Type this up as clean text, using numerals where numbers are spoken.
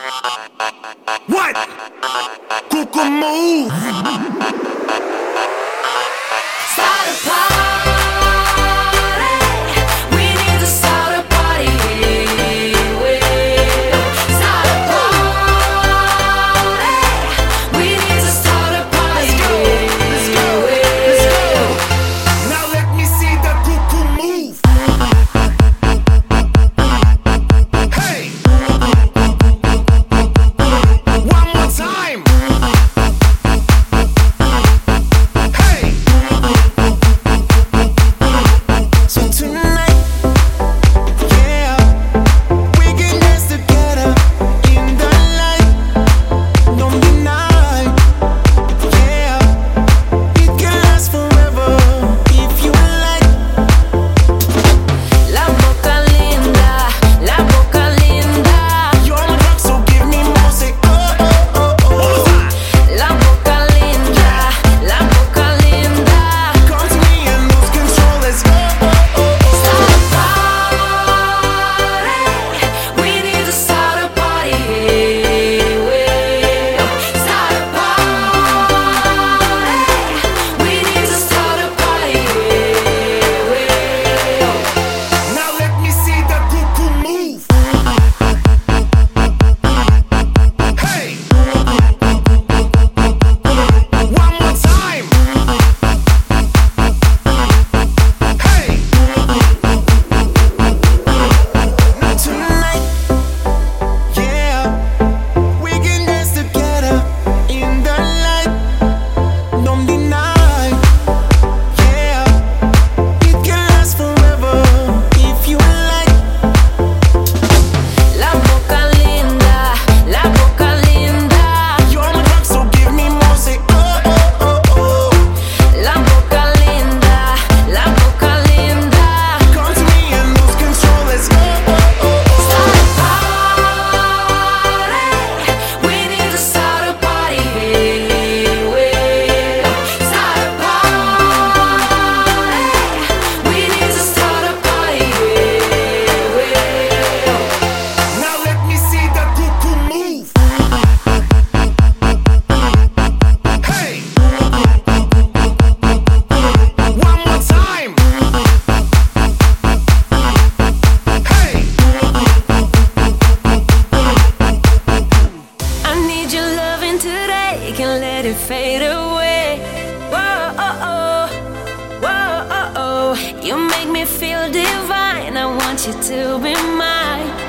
What? Cuckoo move. Start a party. We need to start a party. Start a party. We need to start a party. Let's go. Now let me see the cuckoo move. Hey. One more time. Hey. So tonight, yeah, we can dance together in the light. Don't deny, yeah, it can last forever if you like. La boca linda, la boca linda. You're my drug, so give me more. Say oh oh oh oh. La boca linda, la boca linda. Come to me and lose control. Let's go. Start a party. We need to start a party. Start a party. We need to start a party. Now let me see the cuckoo move. Hey. One more time. Hey. Now tonight, yeah, we can dance together in the light. Don't deny, yeah, it can last forever if you like. La boca linda, la boca linda. You're my drug, so give me more. Say oh oh oh oh. La boca linda, la boca linda. Come to me and lose control. Let's go. Start a party. We need to start a party. Start a party. We need to start a party. Now let me see the cuckoo move. Hey. One more time. Hey. I need your loving today, can't let it fade away. Whoa, oh, oh. Whoa, oh, oh. You make me feel divine, I want you to be mine.